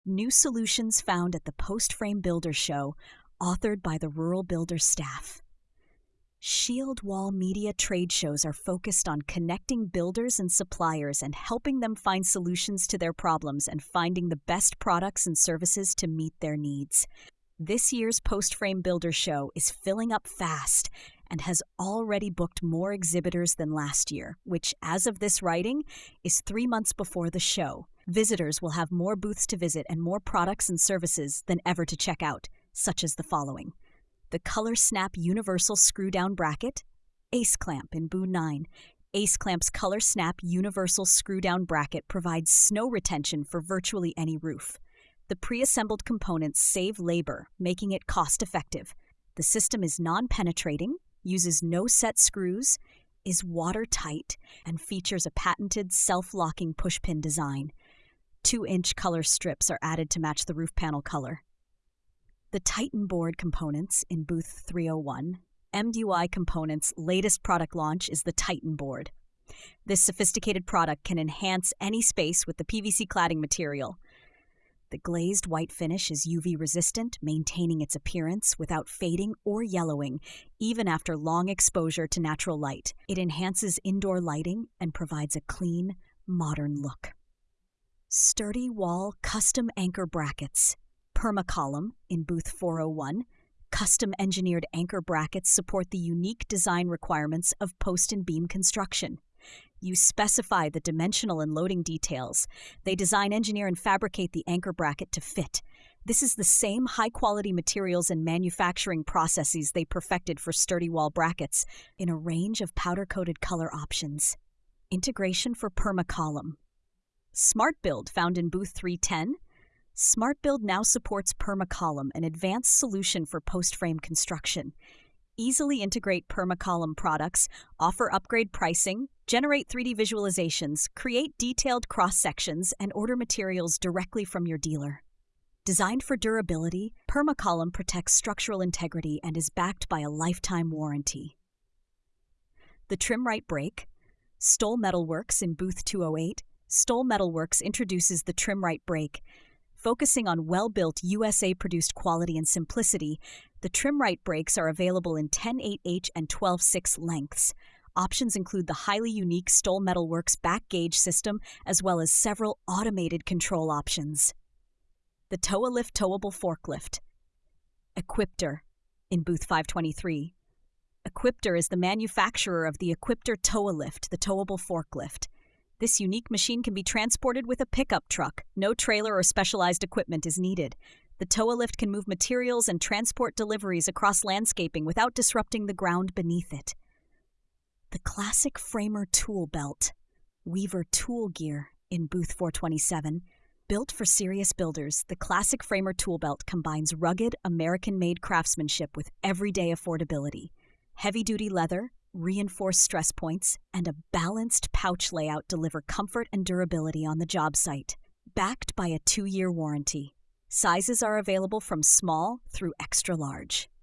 New solutions found at the Post Frame Builder Show, authored by the Rural Builder staff. Shield Wall Media trade shows are focused on connecting builders and suppliers and helping them find solutions to their problems and finding the best products and services to meet their needs. This year's Post Frame Builder Show is filling up fast and has already booked more exhibitors than last year, which, as of this writing, is 3 months before the show. Visitors will have more booths to visit and more products and services than ever to check out, such as the following: the Color Snap Universal Screw-Down Bracket, Ace Clamp in booth 9. Ace Clamp's Color Snap Universal Screw-Down Bracket provides snow retention for virtually any roof. The pre-assembled components save labor, making it cost-effective. The system is non-penetrating, uses no set screws, is watertight, and features a patented self-locking pushpin design. 2-inch color strips are added to match the roof panel color. The Titan board components in booth 301. MDUI Components' latest product launch is the Titan board. This sophisticated product can enhance any space with the PVC cladding material. The glazed white finish is UV resistant, maintaining its appearance without fading or yellowing, even after long exposure to natural light. It enhances indoor lighting and provides a clean, modern look. Sturdy Wall Custom Anchor Brackets. Permacolumn in booth 401. Custom engineered anchor brackets support the unique design requirements of post and beam construction. You specify the dimensional and loading details. They design, engineer, and fabricate the anchor bracket to fit. This is the same high-quality materials and manufacturing processes they perfected for sturdy wall brackets in a range of powder-coated color options. Integration for Permacolumn. Smart Build, found in booth 310. Smart Build now supports Permacolumn, an advanced solution for post-frame construction. Easily integrate Permacolumn products, offer upgrade pricing, generate 3D visualizations, create detailed cross-sections, and order materials directly from your dealer. Designed for durability, Permacolumn protects structural integrity and is backed by a lifetime warranty. The Trim-Rite Brake. Stoll Metalworks in booth 208. Stoll Metalworks introduces the Trim-Rite Brake. Focusing on well-built USA-produced quality and simplicity, the Trim-Rite brakes are available in 10/8H and 12/6 lengths. Options include the highly unique Stoll Metalworks back gauge system, as well as several automated control options. The TowaLift Towable Forklift. Equipter in booth 523. Equipter is the manufacturer of the Equipter TowaLift, the towable forklift. This unique machine can be transported with a pickup truck. No trailer or specialized equipment is needed. The TowaLift can move materials and transport deliveries across landscaping without disrupting the ground beneath it. The Classic Framer Tool Belt. Weaver Tool Gear in booth 427. Built for serious builders, the Classic Framer Tool Belt combines rugged, American-made craftsmanship with everyday affordability. Heavy-duty leather, reinforced stress points, and a balanced pouch layout deliver comfort and durability on the job site. Backed by a 2-year warranty. Sizes are available from small through extra large.